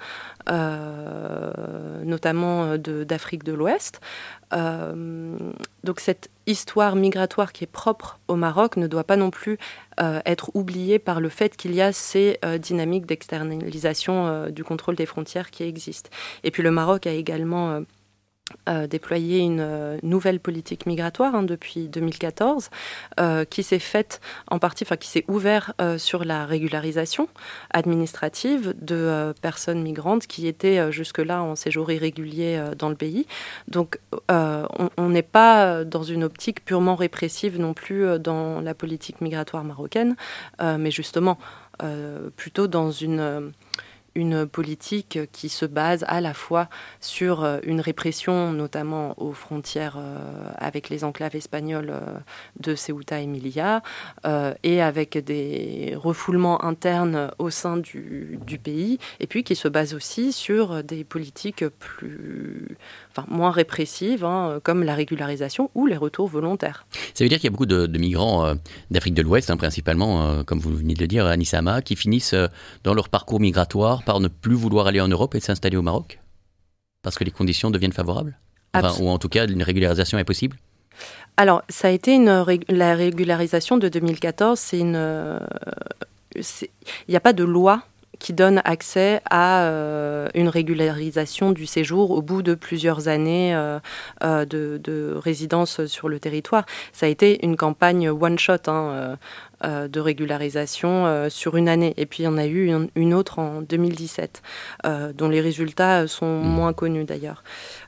euh, notamment de, d'Afrique de l'Ouest. Euh, donc cette histoire migratoire qui est propre au Maroc ne doit pas non plus euh, être oubliée par le fait qu'il y a ces euh, dynamiques d'externalisation euh, du contrôle des frontières qui existent. Et puis le Maroc a également... Euh, Euh, déployer une euh, nouvelle politique migratoire hein, depuis deux mille quatorze euh, qui s'est faite en partie, enfin qui s'est ouvert euh, sur la régularisation administrative de euh, personnes migrantes qui étaient euh, jusque-là en séjour irrégulier euh, dans le pays. Donc euh, on n'est pas dans une optique purement répressive non plus euh, dans la politique migratoire marocaine, euh, mais justement euh, plutôt dans une... Euh, une politique qui se base à la fois sur une répression, notamment aux frontières euh, avec les enclaves espagnoles euh, de Ceuta et Melilla, euh, et avec des refoulements internes au sein du, du pays, et puis qui se base aussi sur des politiques plus, enfin, moins répressives, hein, comme la régularisation ou les retours volontaires. Ça veut dire qu'il y a beaucoup de, de migrants euh, d'Afrique de l'Ouest, hein, principalement, euh, comme vous venez de le dire, Anissa Maha, qui finissent euh, dans leur parcours migratoire par ne plus vouloir aller en Europe et s'installer au Maroc ? Parce que les conditions deviennent favorables ? Enfin, ou en tout cas, une régularisation est possible ? Alors, ça a été une rég... la régularisation de deux mille quatorze, c'est une... Il n'y a pas de loi qui donne accès à euh, une régularisation du séjour au bout de plusieurs années euh, euh, de, de résidence sur le territoire. Ça a été une campagne one-shot hein, euh, euh, de régularisation euh, sur une année. Et puis il y en a eu une, une autre en deux mille dix-sept, euh, dont les résultats sont moins connus d'ailleurs.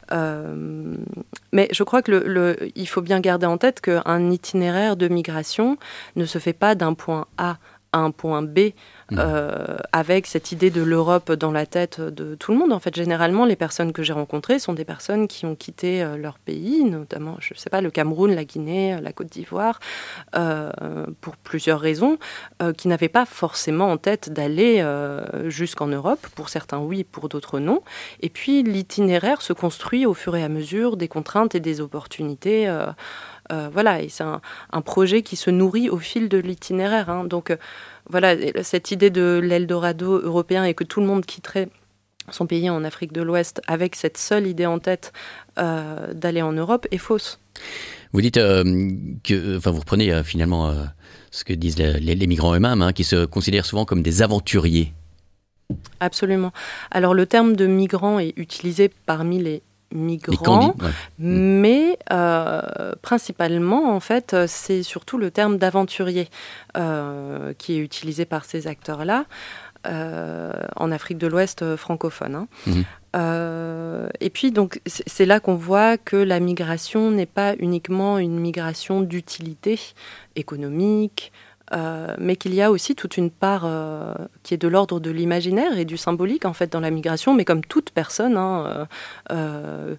Euh, mais je crois que le, le, il faut bien garder en tête qu'un itinéraire de migration ne se fait pas d'un point A à un point B, euh, avec cette idée de l'Europe dans la tête de tout le monde. En fait, généralement, les personnes que j'ai rencontrées sont des personnes qui ont quitté euh, leur pays, notamment, je ne sais pas, le Cameroun, la Guinée, la Côte d'Ivoire, euh, pour plusieurs raisons, euh, qui n'avaient pas forcément en tête d'aller euh, jusqu'en Europe. Pour certains, oui, pour d'autres, non. Et puis, l'itinéraire se construit au fur et à mesure des contraintes et des opportunités. Euh, euh, voilà, et c'est un, un projet qui se nourrit au fil de l'itinéraire. Hein. Donc, euh, voilà, cette idée de l'Eldorado européen et que tout le monde quitterait son pays en Afrique de l'Ouest avec cette seule idée en tête euh, d'aller en Europe est fausse. Vous dites euh, que, enfin, vous reprenez euh, finalement euh, ce que disent les, les migrants eux-mêmes, hein, qui se considèrent souvent comme des aventuriers. Absolument. Alors, le terme de migrant est utilisé parmi les migrants, candid- ouais. mais euh, principalement, en fait, c'est surtout le terme d'aventurier euh, qui est utilisé par ces acteurs-là euh, en Afrique de l'Ouest euh, francophone. Hein. Mmh. Euh, et puis, donc, c'est, c'est là qu'on voit que la migration n'est pas uniquement une migration d'utilité économique, Euh, mais qu'il y a aussi toute une part euh, qui est de l'ordre de l'imaginaire et du symbolique en fait dans la migration, mais comme toute personne hein, euh, euh,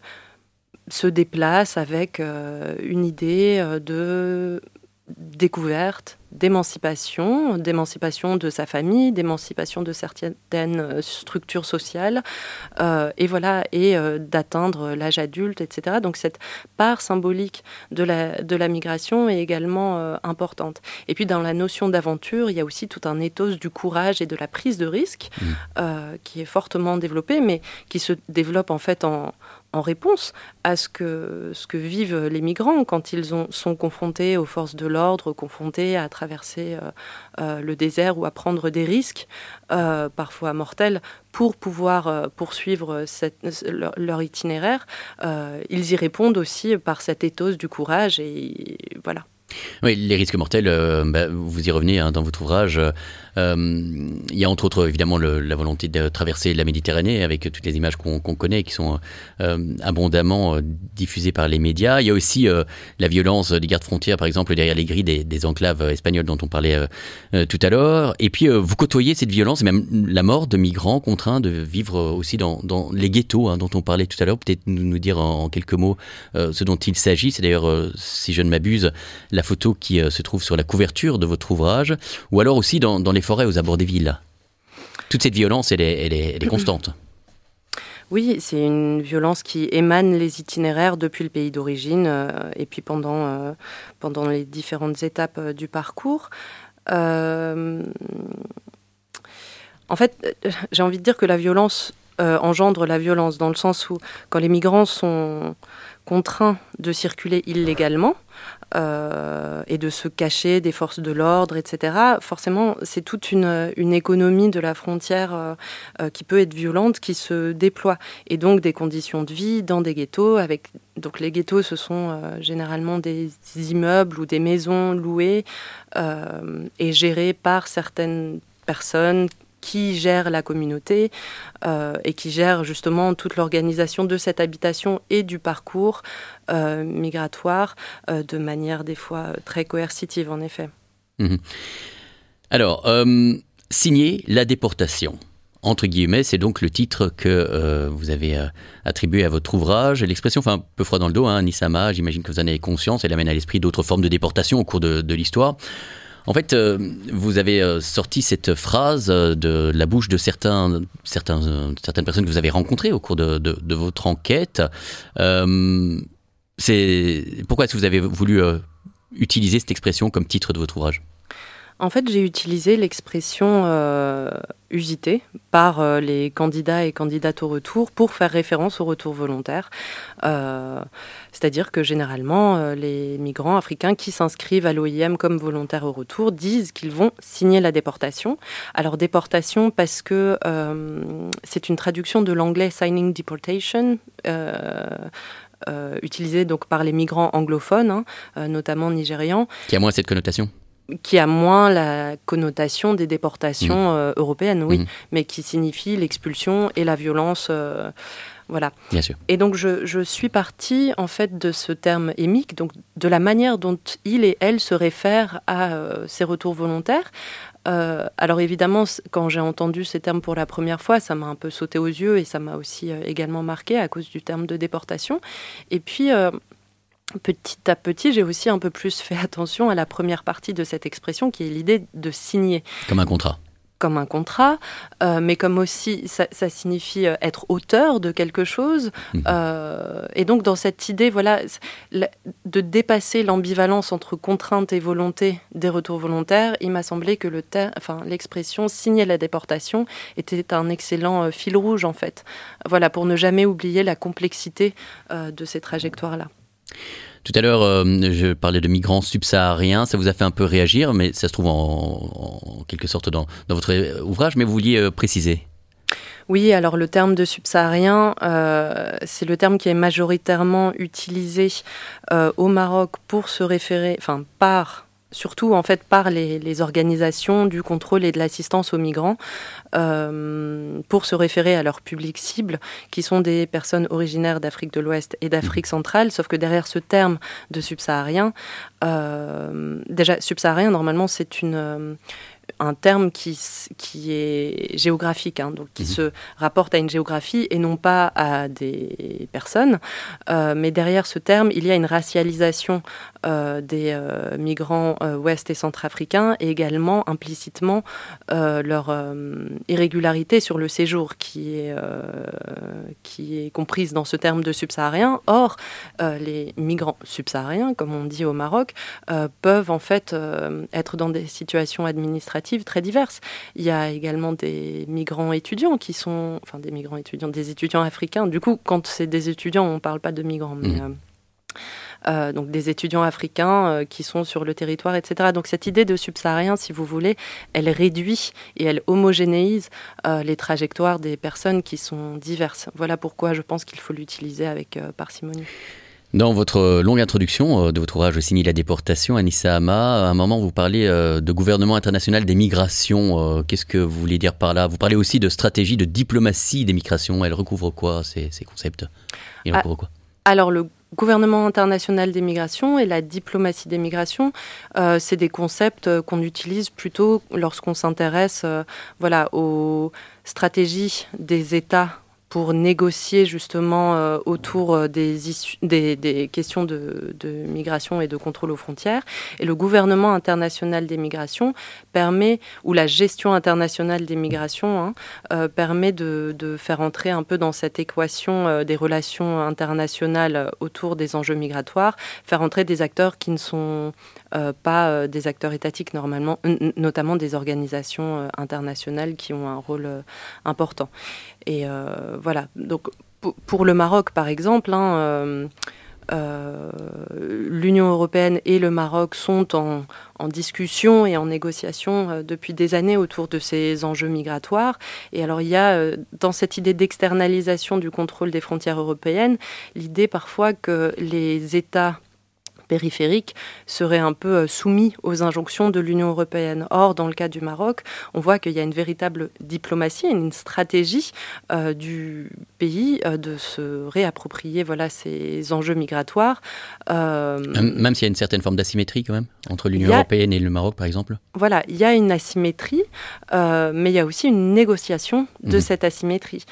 se déplace avec euh, une idée euh, de découverte, d'émancipation, d'émancipation de sa famille, d'émancipation de certaines structures sociales, euh, et voilà, et euh, d'atteindre l'âge adulte, et cetera. Donc cette part symbolique de la, de la migration est également euh, importante. Et puis dans la notion d'aventure, il y a aussi tout un ethos du courage et de la prise de risque mmh. euh, qui est fortement développé, mais qui se développe en fait en en réponse à ce que, ce que vivent les migrants quand ils ont, sont confrontés aux forces de l'ordre, confrontés à traverser euh, euh, le désert ou à prendre des risques, euh, parfois mortels, pour pouvoir euh, poursuivre cette, leur, leur itinéraire. Euh, ils y répondent aussi par cet ethos du courage et, et voilà. Oui, les risques mortels, euh, bah, vous y revenez hein, dans votre ouvrage. Euh, il y a entre autres évidemment le, la volonté de traverser la Méditerranée avec toutes les images qu'on, qu'on connaît qui sont euh, abondamment euh, diffusées par les médias. Il y a aussi euh, la violence des gardes frontières, par exemple, derrière les grilles des, des enclaves espagnoles dont on parlait euh, euh, tout à l'heure. Et puis euh, vous côtoyez cette violence et même la mort de migrants contraints de vivre aussi dans, dans les ghettos hein, dont on parlait tout à l'heure. Peut-être nous, nous dire en, en quelques mots euh, ce dont il s'agit. C'est d'ailleurs, euh, si je ne m'abuse, la photo qui euh, se trouve sur la couverture de votre ouvrage, ou alors aussi dans, dans les forêts aux abords des villes. Toute cette violence, elle est, elle est, elle est constante. Oui, c'est une violence qui émane les itinéraires depuis le pays d'origine euh, et puis pendant, euh, pendant les différentes étapes euh, du parcours. Euh, en fait, j'ai envie de dire que la violence euh, engendre la violence, dans le sens où quand les migrants sont contraints de circuler illégalement, Euh, et de se cacher des forces de l'ordre, et cetera. Forcément, c'est toute une, une économie de la frontière euh, euh, qui peut être violente, qui se déploie. Et donc des conditions de vie dans des ghettos. Avec, donc les ghettos, ce sont euh, généralement des immeubles ou des maisons louées euh, et gérées par certaines personnes qui gèrent la communauté euh, et qui gèrent justement toute l'organisation de cette habitation et du parcours euh, migratoire euh, de manière des fois très coercitive, en effet. Mmh. Alors, euh, signer la déportation, entre guillemets, c'est donc le titre que euh, vous avez euh, attribué à votre ouvrage. L'expression fait un peu froid dans le dos, hein, Nissama, j'imagine que vous en avez conscience, elle amène à l'esprit d'autres formes de déportation au cours de, de l'histoire. En fait, euh, vous avez euh, sorti cette phrase euh, de la bouche de certains, certains, euh, certaines personnes que vous avez rencontrées au cours de, de, de votre enquête. Euh, c'est, pourquoi est-ce que vous avez voulu euh, utiliser cette expression comme titre de votre ouvrage ? En fait, j'ai utilisé l'expression euh, usitée par euh, les candidats et candidates au retour pour faire référence au retour volontaire. Euh, c'est-à-dire que généralement, euh, les migrants africains qui s'inscrivent à l'O I M comme volontaires au retour disent qu'ils vont signer la déportation. Alors déportation parce que euh, c'est une traduction de l'anglais signing deportation. Euh, euh, utilisée donc par les migrants anglophones, hein, euh, notamment nigérians. Qui a moins cette connotation ? Qui a moins la connotation des déportations mmh. euh, européennes, oui, mmh. mais qui signifie l'expulsion et la violence, euh, voilà. Bien sûr. Et donc je, je suis partie en fait de ce terme émique, donc de la manière dont il et elle se réfèrent à euh, ces retours volontaires. Euh, alors évidemment, quand j'ai entendu ces termes pour la première fois, ça m'a un peu sauté aux yeux et ça m'a aussi euh, également marqué à cause du terme de déportation. Et puis euh, petit à petit, j'ai aussi un peu plus fait attention à la première partie de cette expression qui est l'idée de signer. Comme un contrat. Comme un contrat, euh, mais comme aussi ça, ça signifie être auteur de quelque chose. Mmh. Euh, et donc dans cette idée, voilà, de dépasser l'ambivalence entre contrainte et volonté des retours volontaires, il m'a semblé que le ter- enfin, l'expression signer la déportation était un excellent euh, fil rouge en fait. Voilà, pour ne jamais oublier la complexité euh, de ces trajectoires-là. Tout à l'heure, euh, je parlais de migrants subsahariens. Ça vous a fait un peu réagir, mais ça se trouve en, en quelque sorte dans, dans votre ouvrage, mais vous vouliez euh, préciser. Oui, alors le terme de subsaharien, euh, c'est le terme qui est majoritairement utilisé euh, au Maroc pour se référer, enfin par... surtout en fait par les, les organisations du contrôle et de l'assistance aux migrants euh, pour se référer à leur public cible qui sont des personnes originaires d'Afrique de l'Ouest et d'Afrique centrale, sauf que derrière ce terme de subsaharien, euh, déjà subsaharien normalement c'est une... Euh, un terme qui, qui est géographique, hein, donc qui mmh. se rapporte à une géographie et non pas à des personnes. Euh, mais derrière ce terme, il y a une racialisation euh, des euh, migrants euh, ouest et centrafricains et également implicitement euh, leur euh, irrégularité sur le séjour qui est, euh, qui est comprise dans ce terme de subsaharien. Or, euh, les migrants subsahariens, comme on dit au Maroc, euh, peuvent en fait euh, être dans des situations administratives très diverses. Il y a également des migrants étudiants qui sont, enfin des migrants étudiants, des étudiants africains. Du coup, quand c'est des étudiants, on ne parle pas de migrants, mais mmh. euh, euh, donc des étudiants africains euh, qui sont sur le territoire, et cetera. Donc cette idée de subsaharien, si vous voulez, elle réduit et elle homogénéise euh, les trajectoires des personnes qui sont diverses. Voilà pourquoi je pense qu'il faut l'utiliser avec euh, parcimonie. Dans votre longue introduction de votre ouvrage « Signer la déportation », Anissa Ama, à un moment vous parlez de gouvernement international des migrations. Qu'est-ce que vous voulez dire par là ? Vous parlez aussi de stratégie de diplomatie des migrations. Elle recouvre quoi, ces, ces concepts ? Il recouvre quoi ? Alors le gouvernement international des migrations et la diplomatie des migrations, euh, c'est des concepts qu'on utilise plutôt lorsqu'on s'intéresse euh, voilà, aux stratégies des États pour négocier justement euh, autour euh, des, issues, des, des questions de, de migration et de contrôle aux frontières. Et le gouvernement international des migrations permet, ou la gestion internationale des migrations, hein, euh, permet de, de faire entrer un peu dans cette équation euh, des relations internationales autour des enjeux migratoires, faire entrer des acteurs qui ne sont euh, pas euh, des acteurs étatiques normalement, n- notamment des organisations euh, internationales qui ont un rôle euh, important. Et euh, voilà, donc p- pour le Maroc par exemple, hein, euh, euh, l'Union européenne et le Maroc sont en, en discussion et en négociation euh, depuis des années autour de ces enjeux migratoires. Et alors il y a euh, dans cette idée d'externalisation du contrôle des frontières européennes, l'idée parfois que les États périphériques seraient un peu soumis aux injonctions de l'Union européenne. Or, dans le cas du Maroc, on voit qu'il y a une véritable diplomatie, une stratégie euh, du pays euh, de se réapproprier voilà, ces enjeux migratoires. Euh, même s'il y a une certaine forme d'asymétrie quand même, entre l'Union a, européenne et le Maroc par exemple. Voilà, il y a une asymétrie, euh, mais il y a aussi une négociation de mmh. cette asymétrie.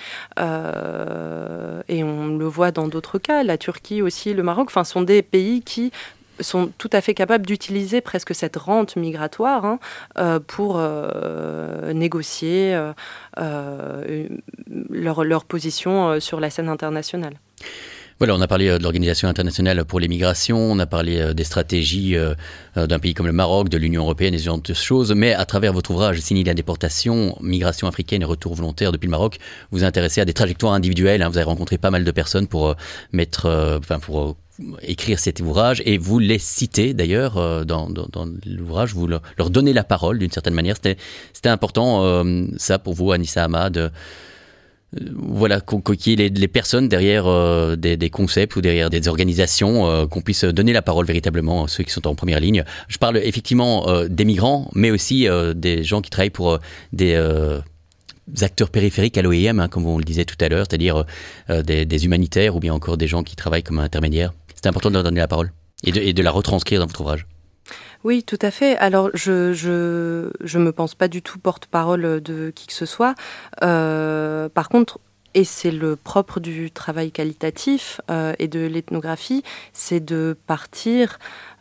Euh, et on le voit dans d'autres cas, la Turquie aussi, le Maroc, enfin, sont des pays qui sont tout à fait capables d'utiliser presque cette rente migratoire hein, euh, pour euh, négocier euh, euh, leur, leur position euh, sur la scène internationale. Voilà, on a parlé de l'Organisation internationale pour les migrations, on a parlé des stratégies d'un pays comme le Maroc, de l'Union européenne et ce genre de choses, mais à travers votre ouvrage « Signer la déportation, migration africaine et retour volontaire depuis le Maroc », vous vous intéressez à des trajectoires individuelles, hein, vous avez rencontré pas mal de personnes pour mettre, enfin pour écrire cet ouvrage, et vous les citez d'ailleurs dans, dans, dans l'ouvrage, vous leur, leur donnez la parole d'une certaine manière. C'était, c'était important euh, ça pour vous, Anissa Hamad, euh, voilà, qu'il y ait les, les personnes derrière euh, des, des concepts ou derrière des organisations, euh, qu'on puisse donner la parole véritablement à ceux qui sont en première ligne. Je parle effectivement euh, des migrants, mais aussi euh, des gens qui travaillent pour euh, des... Euh, acteurs périphériques à l'O I M, hein, comme on le disait tout à l'heure, c'est-à-dire euh, des, des humanitaires ou bien encore des gens qui travaillent comme intermédiaires. C'est important de leur donner la parole et de, et de la retranscrire dans votre ouvrage. Oui, tout à fait. Alors, je je je me pense pas du tout porte-parole de qui que ce soit. Euh, par contre, et c'est le propre du travail qualitatif euh, et de l'ethnographie, c'est de partir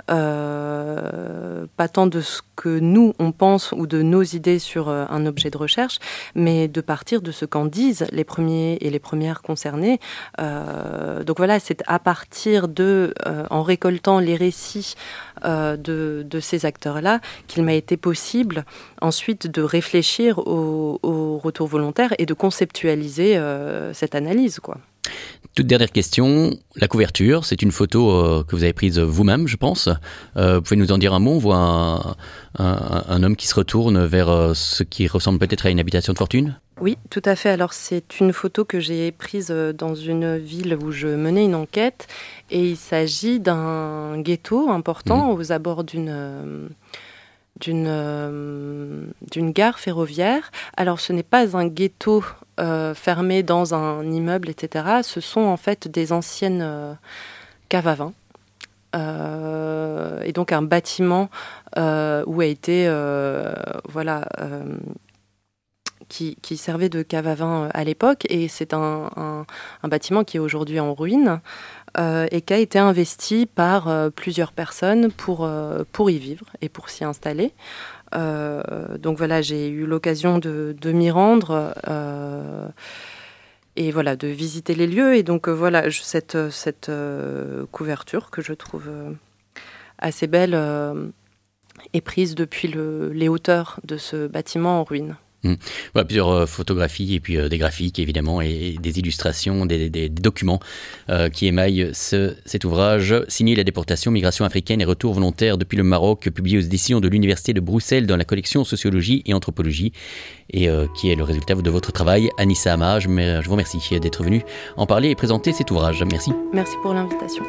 euh, pas tant de ce que nous on pense ou de nos idées sur euh, un objet de recherche, mais de partir de ce qu'en disent les premiers et les premières concernés. Euh, donc voilà, c'est à partir de, euh, en récoltant les récits euh, de, de ces acteurs-là, qu'il m'a été possible ensuite de réfléchir au, au retour volontaire et de conceptualiser euh, cette analyse, quoi. Toute dernière question, la couverture, c'est une photo euh, que vous avez prise vous-même, je pense. Euh, vous pouvez nous en dire un mot? On voit un, un, un homme qui se retourne vers euh, ce qui ressemble peut-être à une habitation de fortune? Oui, tout à fait. Alors, c'est une photo que j'ai prise dans une ville où je menais une enquête. Et il s'agit d'un ghetto important mmh. aux abords d'une... Euh, D'une, euh, d'une gare ferroviaire. Alors, ce n'est pas un ghetto euh, fermé dans un immeuble, et cetera. Ce sont en fait des anciennes euh, caves à vin. Euh, et donc, un bâtiment euh, où a été, euh, voilà, euh, qui, qui servait de cave à vin à l'époque. Et c'est un, un, un bâtiment qui est aujourd'hui en ruine. Euh, et qui a été investi par euh, plusieurs personnes pour, euh, pour y vivre et pour s'y installer. Euh, donc voilà, j'ai eu l'occasion de, de m'y rendre euh, et voilà, de visiter les lieux. Et donc euh, voilà, je, cette, cette euh, couverture que je trouve euh, assez belle euh, est prise depuis le, les hauteurs de ce bâtiment en ruine. Mmh. Voilà, plusieurs euh, photographies et puis euh, des graphiques évidemment et, et des illustrations, des, des, des documents euh, qui émaillent ce, cet ouvrage « Signer la déportation, migration africaine et retour volontaire depuis le Maroc » publié aux éditions de l'Université de Bruxelles dans la collection Sociologie et Anthropologie et euh, qui est le résultat de votre travail. Anissa Hamad, je, je vous remercie d'être venue en parler et présenter cet ouvrage. Merci. Merci pour l'invitation.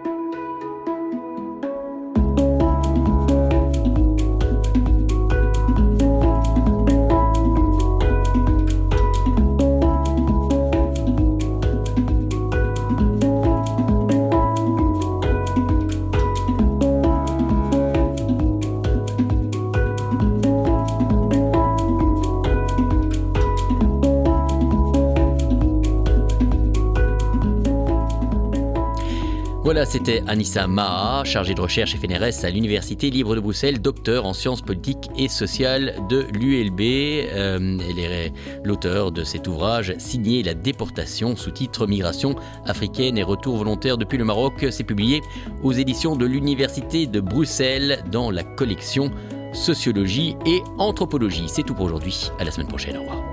Voilà, c'était Anissa Hamad, chargée de recherche F N R S à l'Université libre de Bruxelles, docteur en sciences politiques et sociales de l'U L B. Euh, elle est l'auteur de cet ouvrage « Signer la déportation » sous-titre « Migration africaine et retour volontaire depuis le Maroc ». C'est publié aux éditions de l'Université de Bruxelles dans la collection Sociologie et Anthropologie. C'est tout pour aujourd'hui. À la semaine prochaine. Au revoir.